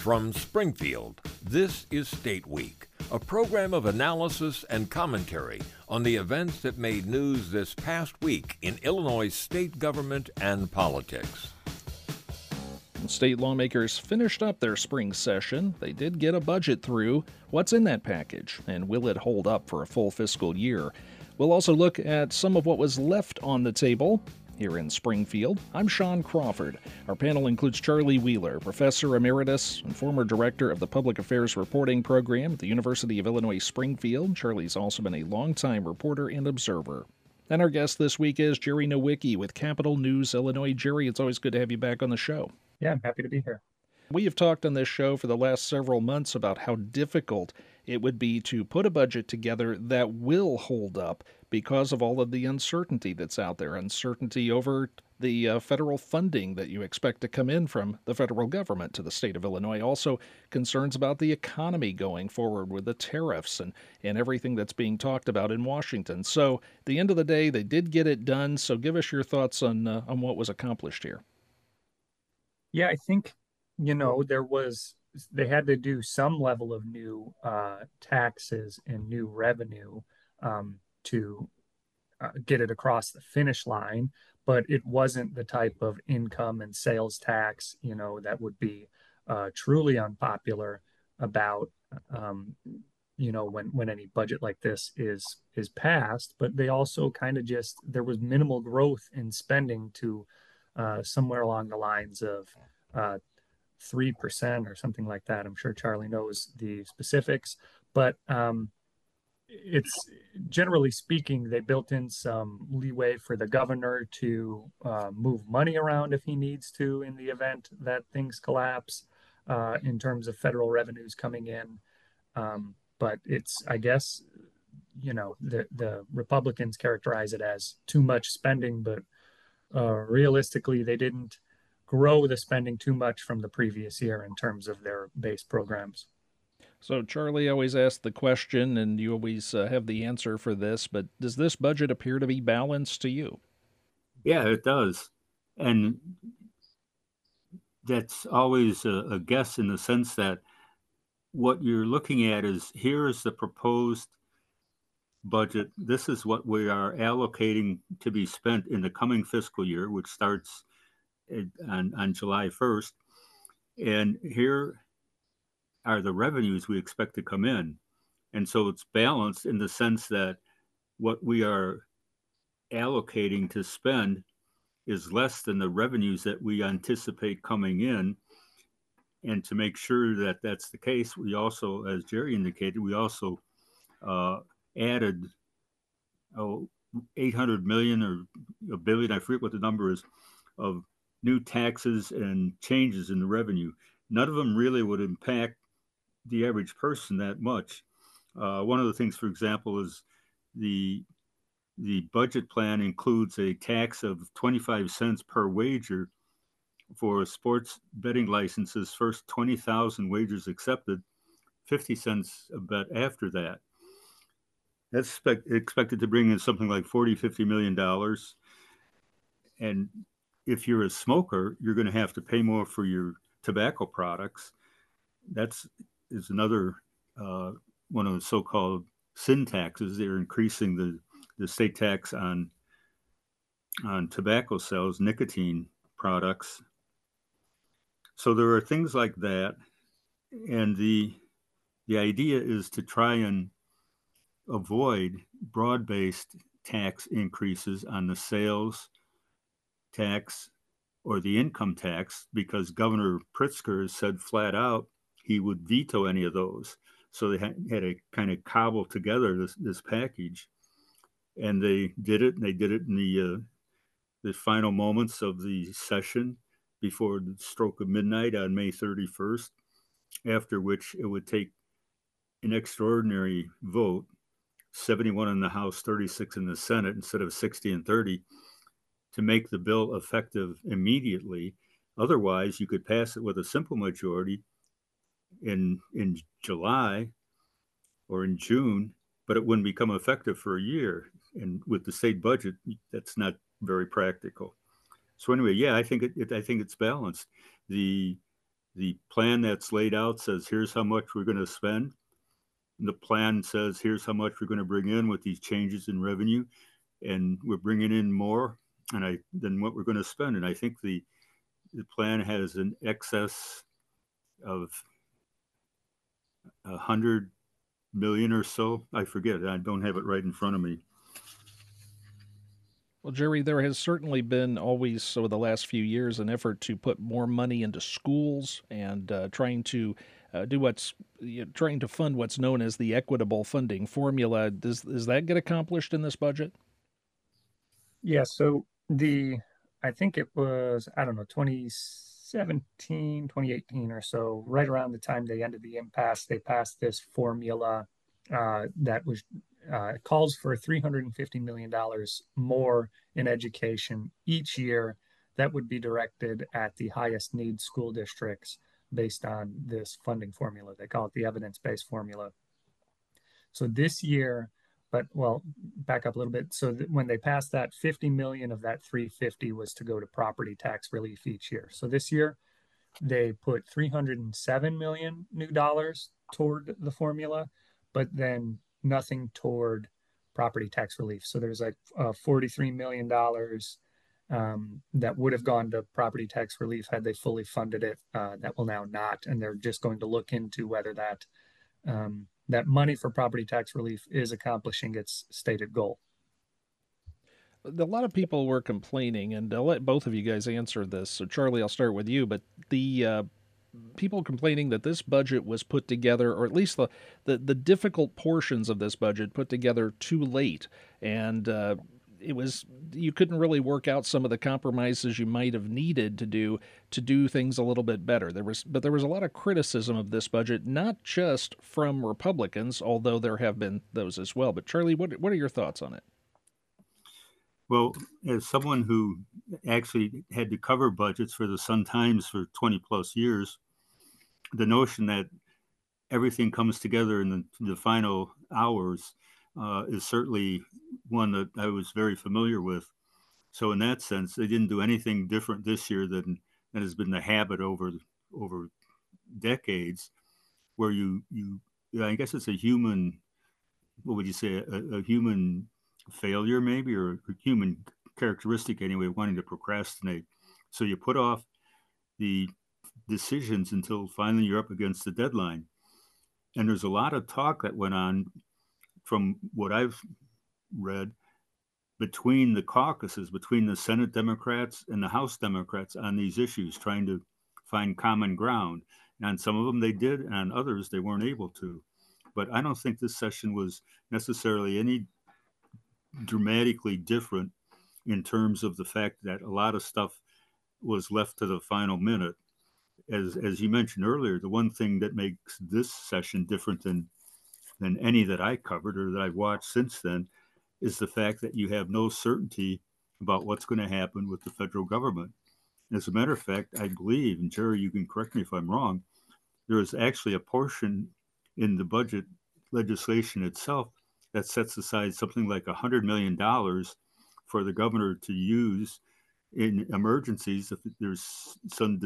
From Springfield, this is State Week, a program of analysis and commentary on the events that made news this past week in Illinois state government and politics. State lawmakers finished up their spring session. They did get a budget through. What's in that package, and will it hold up for a full fiscal year? We'll also look at some of what was left on the table. Here in Springfield, I'm Sean Crawford. Our panel includes Charlie Wheeler, Professor Emeritus and former Director of the Public Affairs Reporting Program at the University of Illinois Springfield. Charlie's also been a longtime reporter and observer. And our guest this week is Jerry Nowicki with Capital News Illinois. Jerry, it's always good to have you back on the show. Yeah, I'm happy to be here. We have talked on this show for the last several months about how difficult it would be to put a budget together that will hold up because of all of the uncertainty that's out there, uncertainty over the federal funding that you expect to come in from the federal government to the state of Illinois. Also, concerns about the economy going forward with the tariffs and everything that's being talked about in Washington. So, at the end of the day, they did get it done. So, give us your thoughts on what was accomplished here. Yeah, I think, they had to do some level of new taxes and new revenue to get it across the finish line, but it wasn't the type of income and sales tax, that would be truly unpopular about, when any budget like this is passed. But they also kind of there was minimal growth in spending to somewhere along the lines of 3% or something like that. I'm sure Charlie knows the specifics, but it's generally speaking, they built in some leeway for the governor to move money around if he needs to in the event that things collapse in terms of federal revenues coming in. But it's, I guess, the Republicans characterize it as too much spending, but realistically, they didn't grow the spending too much from the previous year in terms of their base programs. So, Charlie, always asks the question, and you always have the answer for this, but does this budget appear to be balanced to you? Yeah, it does. And that's always a guess in the sense that what you're looking at is, here is the proposed budget. This is what we are allocating to be spent in the coming fiscal year, which starts on July 1st. And here are the revenues we expect to come in. And so it's balanced in the sense that what we are allocating to spend is less than the revenues that we anticipate coming in. And to make sure that that's the case, we also, as Jerry indicated, we also added 800 million or a billion, I forget what the number is, of new taxes and changes in the revenue. None of them really would impact the average person that much. One of the things, for example, is the budget plan includes a tax of 25 cents per wager for sports betting licenses. First 20,000 wagers accepted, 50 cents a bet after that. That's expected to bring in something like $40-50 million. And if you're a smoker, you're going to have to pay more for your tobacco products. Is another one of the so-called sin taxes. They're increasing the state tax on tobacco sales, nicotine products. So there are things like that, and the idea is to try and avoid broad-based tax increases on the sales tax or the income tax, because Governor Pritzker has said flat out he would veto any of those. So they had to kind of cobble together this package, and they did it. And they did it in the final moments of the session before the stroke of midnight on May 31st, after which it would take an extraordinary vote, 71 in the House, 36 in the Senate, instead of 60 and 30, to make the bill effective immediately. Otherwise, you could pass it with a simple majority in July or in June, but it wouldn't become effective for a year. And with the state budget, that's not very practical. So anyway, yeah, I think it's balanced. The The plan that's laid out says, here's how much we're going to spend. And the plan says, here's how much we're going to bring in with these changes in revenue. And we're bringing in more than what we're going to spend. And I think the plan has an excess of 100 million or so. I forget. I don't have it right in front of me. Well, Jerry, there has certainly been always, over the last few years, an effort to put more money into schools and trying to trying to fund what's known as the equitable funding formula. Does that get accomplished in this budget? Yeah. So I think it was, I don't know, 2017, 2018 or so, right around the time they ended the impasse, they passed this formula that was calls for $350 million more in education each year that would be directed at the highest need school districts based on this funding formula. They call it the evidence-based formula. So this year, but well, back up a little bit. So when they passed that, 50 million of that 350 was to go to property tax relief each year. So this year, they put 307 million new dollars toward the formula, but then nothing toward property tax relief. So there's like $43 million that would have gone to property tax relief had they fully funded it. That will now not, and they're just going to look into whether that money for property tax relief is accomplishing its stated goal. A lot of people were complaining, and I'll let both of you guys answer this. So, Charlie, I'll start with you. But the people complaining that this budget was put together, or at least the difficult portions of this budget put together too late, and you couldn't really work out some of the compromises you might have needed to do things a little bit better. There was a lot of criticism of this budget, not just from Republicans, although there have been those as well. But Charlie, what are your thoughts on it? Well, as someone who actually had to cover budgets for the Sun-Times for 20 plus years, the notion that everything comes together in the final hours is certainly one that I was very familiar with. So in that sense, they didn't do anything different this year than has been the habit over decades, where I guess it's a human, what would you say, a human failure maybe, or a human characteristic anyway, wanting to procrastinate. So you put off the decisions until finally you're up against the deadline. And there's a lot of talk that went on, from what I've read, between the caucuses, between the Senate Democrats and the House Democrats on these issues, trying to find common ground. And on some of them they did, and on others they weren't able to. But I don't think this session was necessarily any dramatically different in terms of the fact that a lot of stuff was left to the final minute. As you mentioned earlier, the one thing that makes this session different than any that I covered or that I've watched since then is the fact that you have no certainty about what's going to happen with the federal government. As a matter of fact, I believe, and Jerry, you can correct me if I'm wrong, there is actually a portion in the budget legislation itself that sets aside something like $100 million for the governor to use in emergencies if there's some,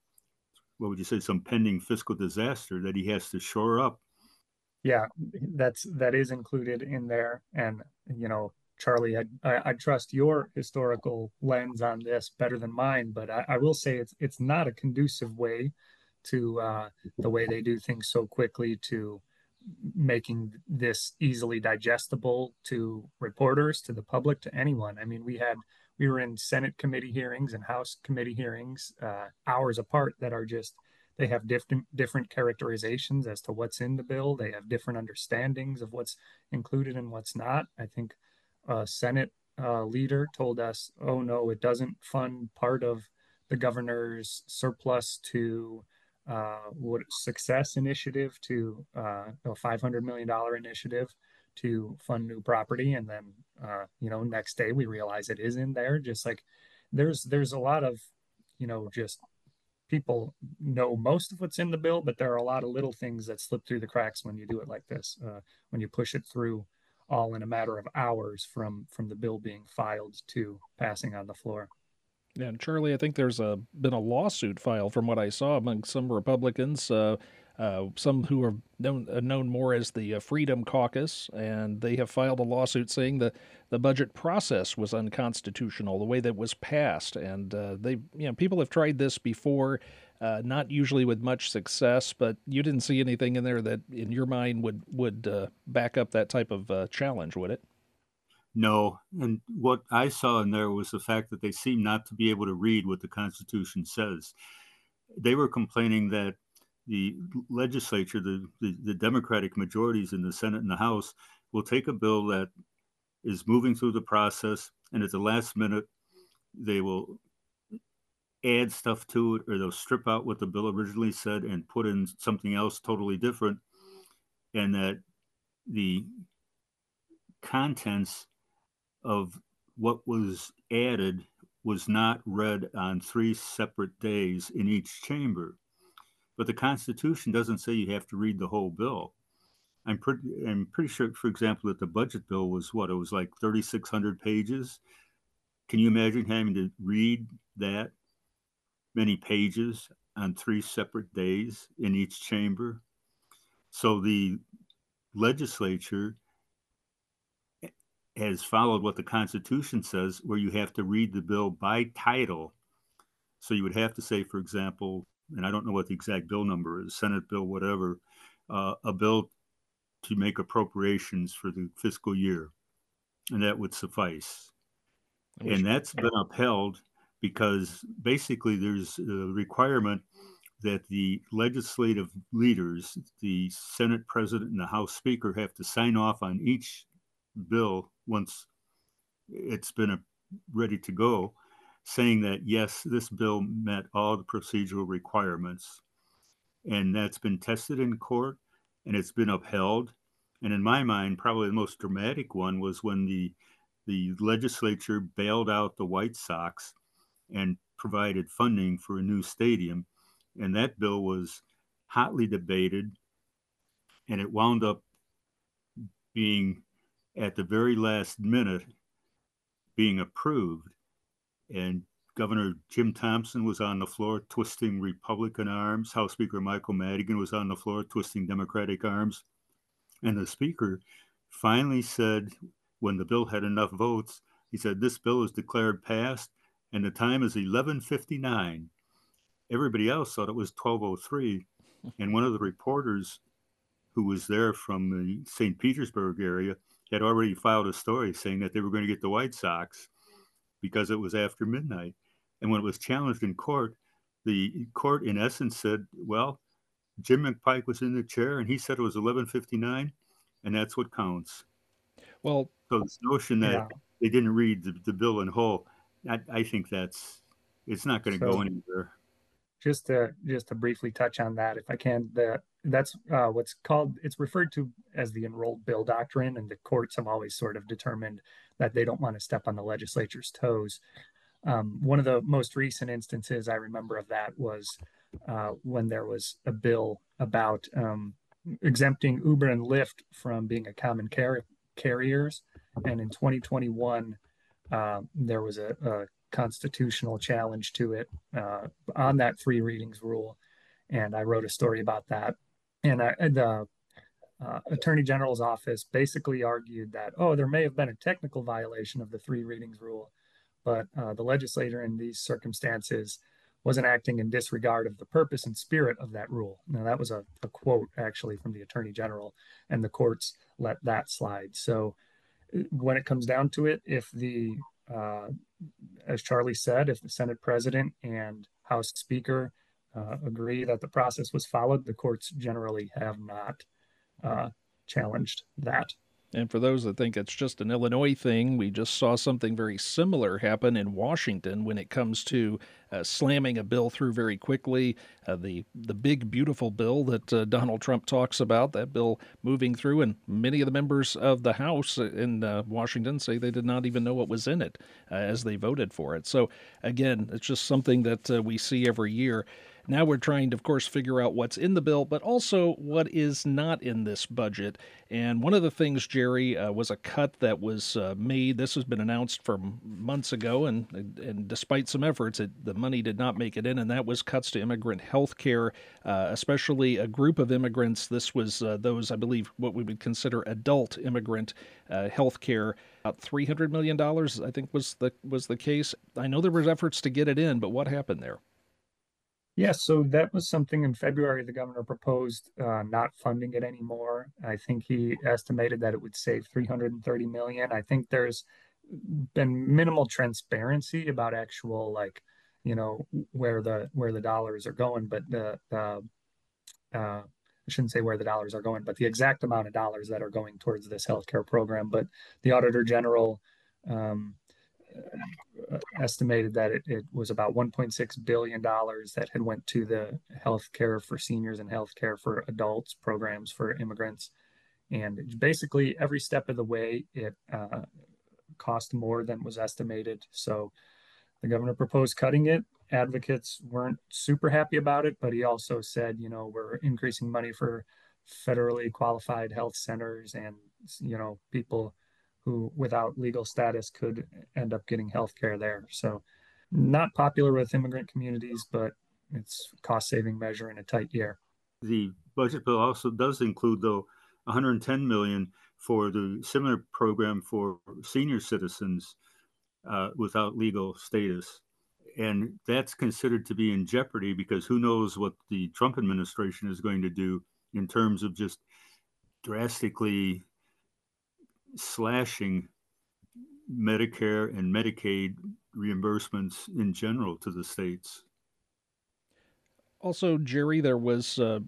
what would you say, some pending fiscal disaster that he has to shore up. Yeah, that is included in there. And, Charlie, I trust your historical lens on this better than mine, but I will say it's not a conducive way to the way they do things so quickly, to making this easily digestible to reporters, to the public, to anyone. I mean, we were in Senate committee hearings and House committee hearings hours apart that are just, they have different characterizations as to what's in the bill. They have different understandings of what's included and what's not. I think a Senate leader told us, oh no, it doesn't fund part of the governor's surplus to what success initiative, to a $500 million initiative to fund new property. And then, next day we realize it is in there. Just like there's a lot of, just people know most of what's in the bill, but there are a lot of little things that slip through the cracks when you do it like this, when you push it through all in a matter of hours from the bill being filed to passing on the floor. Yeah, and Charlie, I think there's been a lawsuit filed from what I saw among some Republicans, some who are known more as the Freedom Caucus, and they have filed a lawsuit saying that the budget process was unconstitutional, the way that was passed, and people have tried this before, not usually with much success, but you didn't see anything in there that, in your mind, would back up that type of challenge, would it? No, and what I saw in there was the fact that they seem not to be able to read what the Constitution says. They were complaining that the legislature, the Democratic majorities in the Senate and the House, will take a bill that is moving through the process, and at the last minute, they will add stuff to it, or they'll strip out what the bill originally said and put in something else totally different, and that the contents of what was added was not read on 3 separate days in each chamber. But the Constitution doesn't say you have to read the whole bill. I'm pretty sure, for example, that the budget bill was it was like 3,600 pages. Can you imagine having to read that many pages on 3 separate days in each chamber? So the legislature has followed what the Constitution says, where you have to read the bill by title. So you would have to say, for example, and I don't know what the exact bill number is, Senate bill, whatever, a bill to make appropriations for the fiscal year, and that would suffice. And that's been upheld because basically there's a requirement that the legislative leaders, the Senate president and the House Speaker, have to sign off on each bill once it's been ready to go, saying that, yes, this bill met all the procedural requirements. And that's been tested in court, and it's been upheld. And in my mind, probably the most dramatic one was when the legislature bailed out the White Sox and provided funding for a new stadium. And that bill was hotly debated, and it wound up being, at the very last minute, being approved. And Governor Jim Thompson was on the floor twisting Republican arms. House Speaker Michael Madigan was on the floor twisting Democratic arms. And the Speaker finally said, when the bill had enough votes, he said, "This bill is declared passed, and the time is 11:59. Everybody else thought it was 12:03. And one of the reporters who was there from the St. Petersburg area had already filed a story saying that they were going to get the White Sox because it was after midnight. And when it was challenged in court, the court in essence said, well, Jim McPike was in the chair and he said it was 11:59, and that's what counts. Well, so this notion that they didn't read the bill in whole, I think it's not going to go anywhere. Just to briefly touch on that, if I can, that's what's called, it's referred to as the enrolled bill doctrine, and the courts have always sort of determined that they don't want to step on the legislature's toes. One of the most recent instances I remember of that was when there was a bill about exempting Uber and Lyft from being a common carriers, and in 2021 there was a constitutional challenge to it on that 3 readings rule, and I wrote a story about that. And the Attorney General's office basically argued that, there may have been a technical violation of the 3 readings rule, but the legislator in these circumstances wasn't acting in disregard of the purpose and spirit of that rule. Now, that was a quote actually from the Attorney General, and the courts let that slide. So when it comes down to it, if as Charlie said, if the Senate President and House Speaker agree that the process was followed, the courts generally have not challenged that. And for those that think it's just an Illinois thing, we just saw something very similar happen in Washington when it comes to slamming a bill through very quickly. The big, beautiful bill that Donald Trump talks about, that bill moving through, and many of the members of the House in Washington say they did not even know what was in it as they voted for it. So, again, it's just something that we see every year. Now we're trying to, of course, figure out what's in the bill, but also what is not in this budget. And one of the things, Jerry, was a cut that was made. This has been announced for months ago, and despite some efforts, the money did not make it in, and that was cuts to immigrant health care, especially a group of immigrants. This was those, I believe, what we would consider adult immigrant health care. About $300 million, I think, was the case. I know there were efforts to get it in, but what happened there? Yeah, so that was something in February the governor proposed not funding it anymore. I think he estimated that it would save 330 million. I think there's been minimal transparency about actual where the dollars are going, but I shouldn't say where the dollars are going, but the exact amount of dollars that are going towards this healthcare program. But the Auditor General um, estimated that it was about $1.6 billion that had went to the healthcare for seniors and healthcare for adults programs for immigrants. And basically every step of the way, it cost more than was estimated. So the governor proposed cutting it. Advocates weren't super happy about it, but he also said, we're increasing money for federally qualified health centers and, people who without legal status could end up getting health care there. So not popular with immigrant communities, but it's a cost saving measure in a tight year. The budget bill also does include, though, 110 million for the similar program for senior citizens without legal status. And that's considered to be in jeopardy because who knows what the Trump administration is going to do in terms of just drastically slashing Medicare and Medicaid reimbursements in general to the states. Also, Jerry, there was a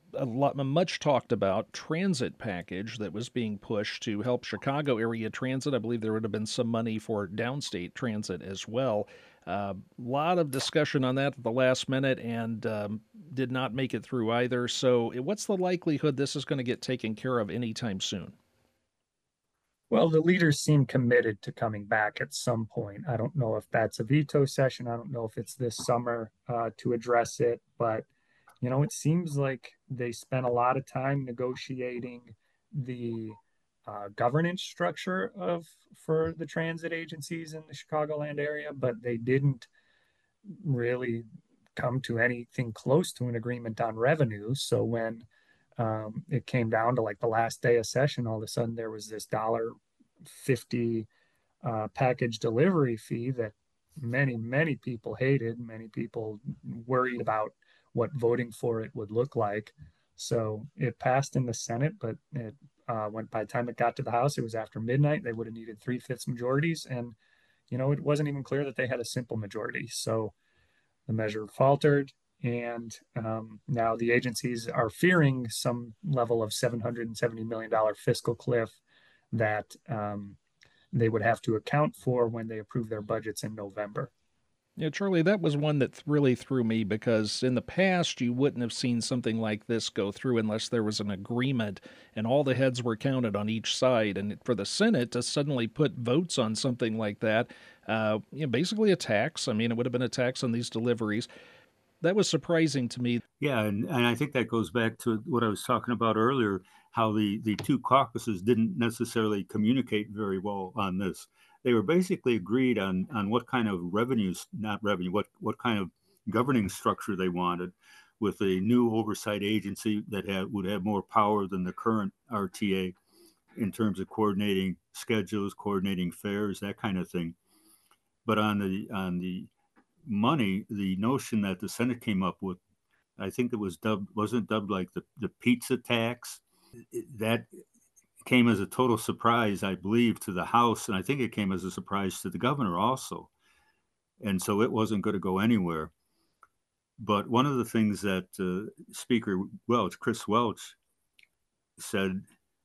much talked about transit package that was being pushed to help Chicago area transit. I believe there would have been some money for downstate transit as well. A lot of discussion on that at the last minute and did not make it through either. So, what's the likelihood this is going to get taken care of anytime soon? Well, the leaders seem committed to coming back at some point. I don't know if that's a veto session. I don't know if it's this summer to address it, but it seems like they spent a lot of time negotiating the governance structure for the transit agencies in the Chicagoland area, but they didn't really come to anything close to an agreement on revenue. So when it came down to like the last day of session, all of a sudden there was this $1.50 package delivery fee that many people hated. Many people worried about what voting for it would look like. So it passed in the Senate, but it went by the time it got to the House, it was after midnight. They would have needed 3/5 majorities, and it wasn't even clear that they had a simple majority. So the measure faltered. And now the agencies are fearing some level of $770 million fiscal cliff that they would have to account for when they approve their budgets in November. Yeah, Charlie, that was one that really threw me because in the past you wouldn't have seen something like this go through unless there was an agreement and all the heads were counted on each side. And for the Senate to suddenly put votes on something like that, basically a tax. I mean, it would have been a tax on these deliveries. That was surprising to me. Yeah, and I think that goes back to what I was talking about earlier, how the two caucuses didn't necessarily communicate very well on this. They were basically agreed on what kind of revenues, not revenue, what kind of governing structure they wanted, with a new oversight agency that would have more power than the current RTA in terms of coordinating schedules, coordinating fares, that kind of thing. But on the money, the notion that the Senate came up with, I think it wasn't dubbed like the pizza tax. That came as a total surprise, I believe, to the House, and I think it came as a surprise to the governor also. And so it wasn't going to go anywhere. But one of the things that Speaker Chris Welch, said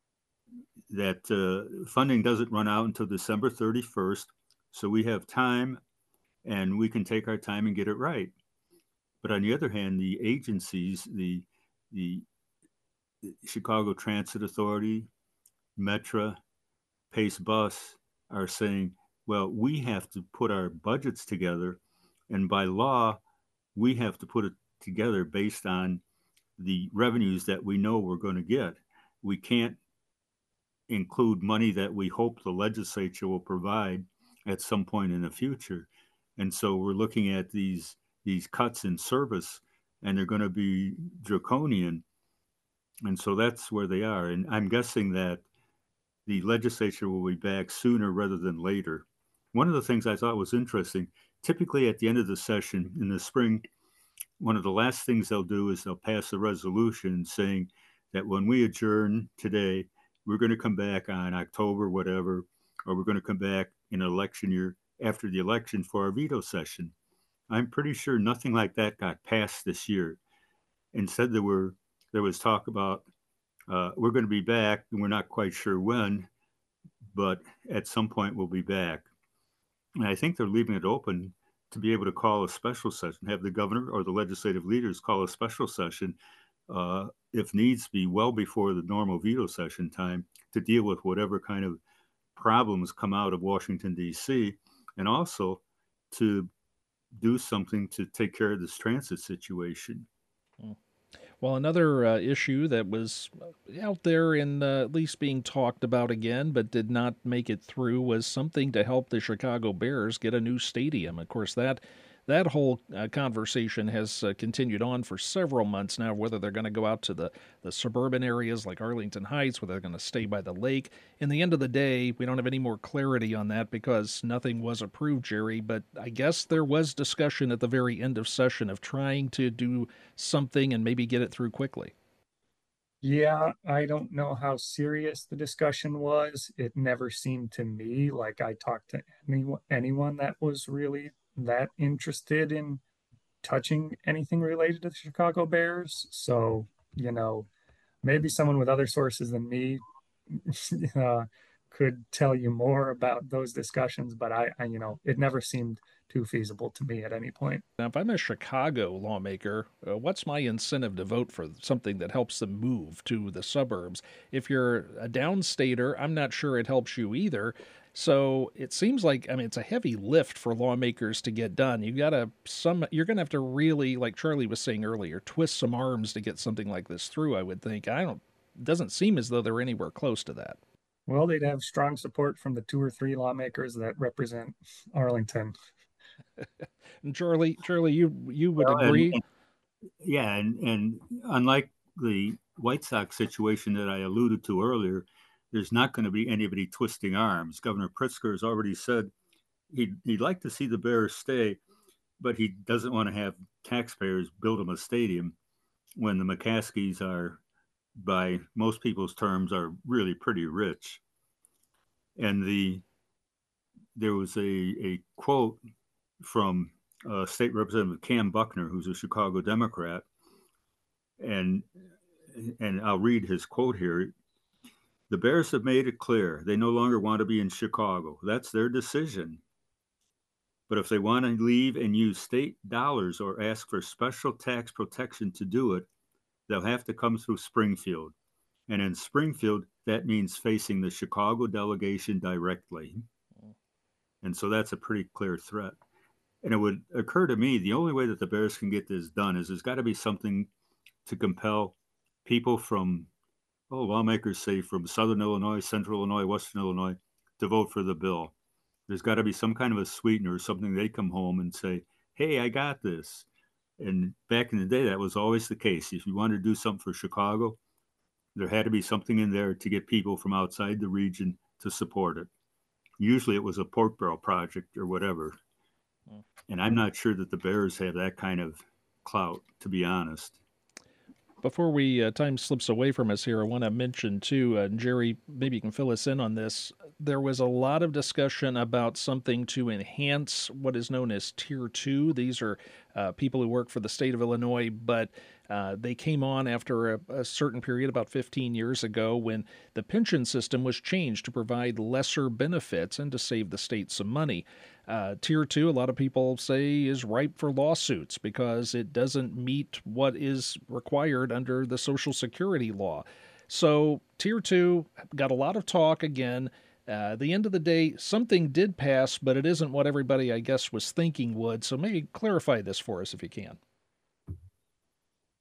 that funding doesn't run out until December 31st, so we have time and we can take our time and get it right. But on the other hand, the agencies, the Chicago Transit Authority, Metra, Pace Bus, are saying, well, we have to put our budgets together, and by law, we have to put it together based on the revenues that we know we're going to get. We can't include money that we hope the legislature will provide at some point in the future. And so we're looking at these cuts in service, and they're going to be draconian. And so that's where they are. And I'm guessing that the legislature will be back sooner rather than later. One of the things I thought was interesting, typically at the end of the session in the spring, one of the last things they'll do is they'll pass a resolution saying that when we adjourn today, we're going to come back on October, whatever, or we're going to come back in an election year after the election for our veto session. I'm pretty sure nothing like that got passed this year. Instead, there was talk about we're going to be back, and we're not quite sure when, but at some point we'll be back. And I think they're leaving it open to be able to call a special session, have the governor or the legislative leaders call a special session, if needs be, well before the normal veto session time, to deal with whatever kind of problems come out of Washington, D.C., and also to do something to take care of this transit situation. Well, another issue that was out there and at least being talked about again, but did not make it through, was something to help the Chicago Bears get a new stadium. Of course, that whole conversation has continued on for several months now, whether they're going to go out to the suburban areas like Arlington Heights, whether they're going to stay by the lake. In the end of the day, we don't have any more clarity on that because nothing was approved, Jerry. But I guess there was discussion at the very end of session of trying to do something and maybe get it through quickly. Yeah, I don't know how serious the discussion was. It never seemed to me like I talked to anyone that was really that interested in touching anything related to the Chicago Bears. So, maybe someone with other sources than me could tell you more about those discussions, but I it never seemed too feasible to me at any point. Now, if I'm a Chicago lawmaker, what's my incentive to vote for something that helps them move to the suburbs? If you're a downstater, I'm not sure it helps you either. So it seems like, it's a heavy lift for lawmakers to get done. You're going to have to really, like Charlie was saying earlier, twist some arms to get something like this through, I would think. It doesn't seem as though they're anywhere close to that. Well, they'd have strong support from the 2 or 3 lawmakers that represent Arlington. And Charlie, you would agree? And unlike the White Sox situation that I alluded to earlier, there's not going to be anybody twisting arms. Governor Pritzker has already said he'd like to see the Bears stay, but he doesn't want to have taxpayers build him a stadium when the McCaskies are, by most people's terms, are really pretty rich. And there was a quote from State Representative Cam Buckner, who's a Chicago Democrat, and I'll read his quote here. The Bears have made it clear they no longer want to be in Chicago. That's their decision. But if they want to leave and use state dollars or ask for special tax protection to do it, they'll have to come through Springfield. And in Springfield, that means facing the Chicago delegation directly. And so that's a pretty clear threat. And it would occur to me, the only way that the Bears can get this done is there's got to be something to compel people from, lawmakers say from Southern Illinois, Central Illinois, Western Illinois, to vote for the bill. There's got to be some kind of a sweetener or something. They come home and say, hey, I got this. And back in the day, that was always the case. If you wanted to do something for Chicago, there had to be something in there to get people from outside the region to support it. Usually it was a pork barrel project or whatever. And I'm not sure that the Bears have that kind of clout, to be honest. Before time slips away from us here, I want to mention too, Jerry, maybe you can fill us in on this. There was a lot of discussion about something to enhance what is known as Tier 2. These are people who work for the state of Illinois, but they came on after a certain period, about 15 years ago, when the pension system was changed to provide lesser benefits and to save the state some money. Tier 2, a lot of people say, is ripe for lawsuits because it doesn't meet what is required under the Social Security law. So Tier 2 got a lot of talk again. At the end of the day, something did pass, but it isn't what everybody, I guess, was thinking would. So maybe clarify this for us if you can.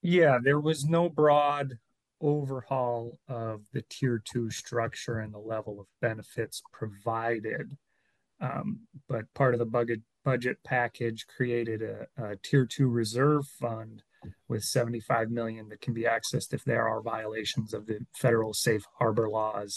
Yeah, there was no broad overhaul of the tier two structure and the level of benefits provided. But part of the budget package created a tier two reserve fund with 75 million that can be accessed if there are violations of the federal safe harbor laws.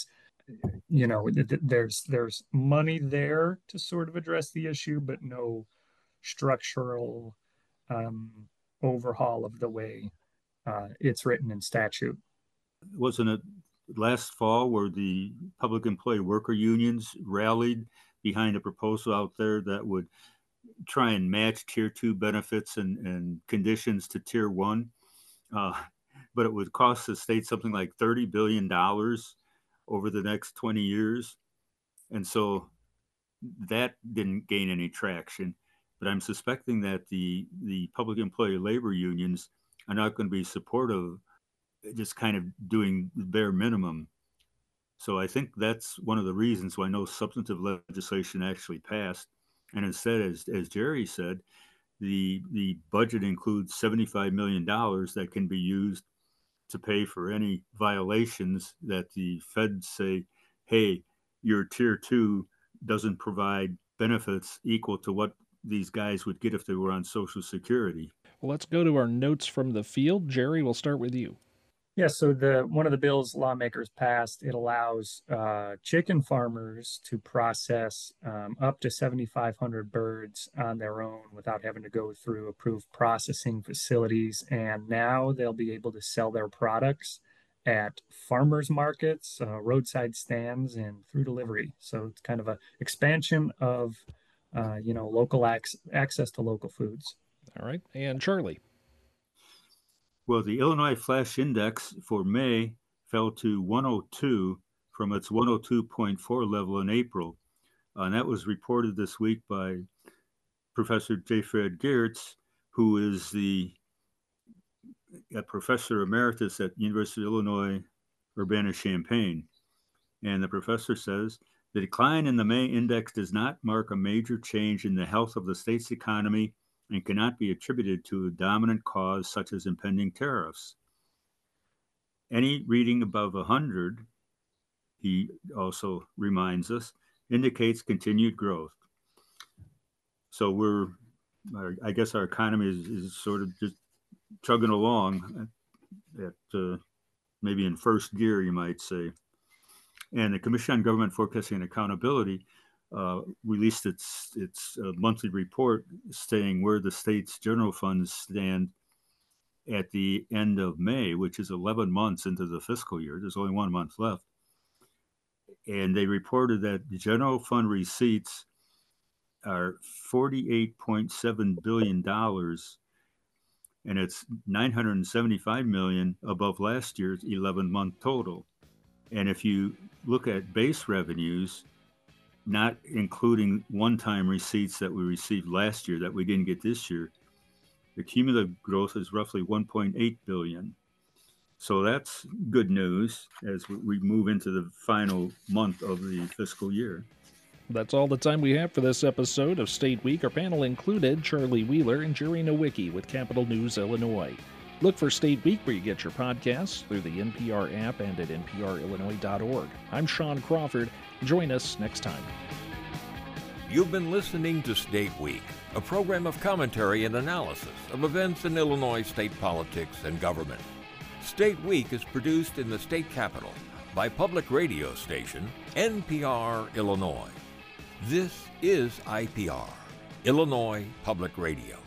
There's money there to sort of address the issue, but no structural um, overhaul of the way it's written in statute. Wasn't it last fall where the public employee worker unions rallied behind a proposal out there that would try and match tier two benefits and conditions to tier one? But it would cost the state something like $30 billion over the next 20 years. And so that didn't gain any traction. But I'm suspecting that the public employee labor unions are not going to be supportive, just kind of doing the bare minimum. So I think that's one of the reasons why no substantive legislation actually passed. And instead, as Jerry said, the budget includes $75 million that can be used to pay for any violations that the feds say, hey, your tier two doesn't provide benefits equal to what these guys would get if they were on Social Security. Well, let's go to our notes from the field. Jerry, we'll start with you. Yeah, so one of the bills lawmakers passed, it allows chicken farmers to process up to 7,500 birds on their own without having to go through approved processing facilities. And now they'll be able to sell their products at farmers markets, roadside stands, and through delivery. So it's kind of an expansion of local access to local foods. All right, and Charlie. Well, the Illinois Flash Index for May fell to 102 from its 102.4 level in April. And that was reported this week by Professor J. Fred Geertz, who is a professor emeritus at University of Illinois, Urbana-Champaign. And the professor says, the decline in the May index does not mark a major change in the health of the state's economy and cannot be attributed to a dominant cause such as impending tariffs. Any reading above 100, he also reminds us, indicates continued growth. So I guess our economy is sort of just chugging along at maybe in first gear, you might say. And the Commission on Government Forecasting and Accountability released its monthly report saying where the state's general funds stand at the end of May, which is 11 months into the fiscal year. There's only 1 month left. And they reported that the general fund receipts are $48.7 billion, and it's $975 million above last year's 11-month total. And if you look at base revenues, not including one-time receipts that we received last year that we didn't get this year, the cumulative growth is roughly 1.8 billion. So that's good news as we move into the final month of the fiscal year. That's all the time we have for this episode of State Week. Our panel included Charlie Wheeler and Jerry Nowicki with Capital News Illinois. Look for State Week where you get your podcasts through the NPR app and at nprillinois.org. I'm Sean Crawford. Join us next time. You've been listening to State Week, a program of commentary and analysis of events in Illinois state politics and government. State Week is produced in the state capital by public radio station NPR Illinois. This is IPR, Illinois Public Radio.